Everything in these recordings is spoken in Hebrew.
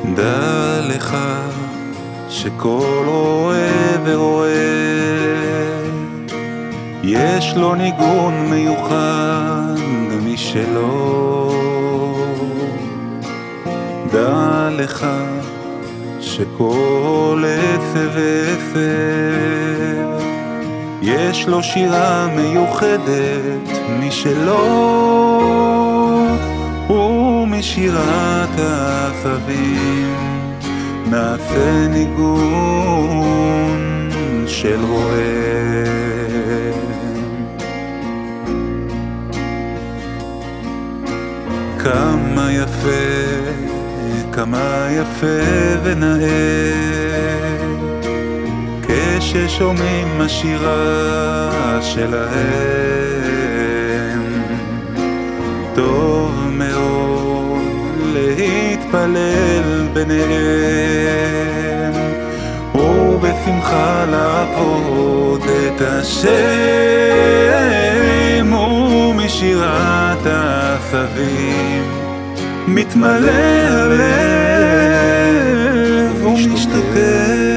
דע לך שכל רואה ורואה יש לו ניגון מיוחד משלו. דע לך שכל עצב ועפר יש לו שירה מיוחדת משלו, ומשירת העשבים נעשה ניגון של רועה. כמה יפה, כמה יפה ונאה כששומעים השירה שלהם. טוב מאוד להתפלל ביניהם ובשמחה לעבוד את השם, ומשירת העשבים מתמלא הלב ומשתוקק.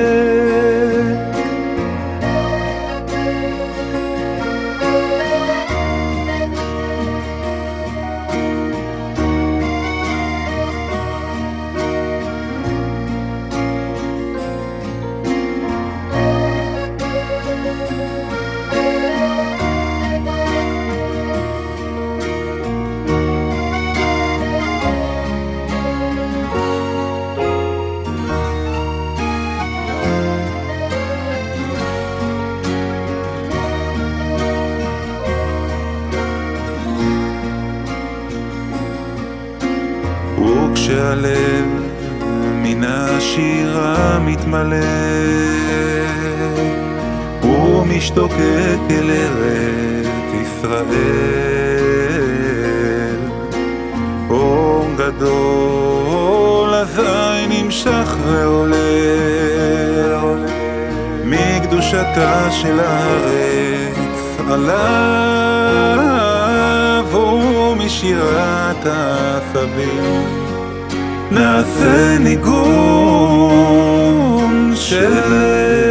וכשהלב מן השירה מתמלא ומשתוקק אל ארץ ישראל, אור גדול אזי נמשך ועולה מקדושתה של הארץ עליו, ומשירת העשבים נעשה ניגון של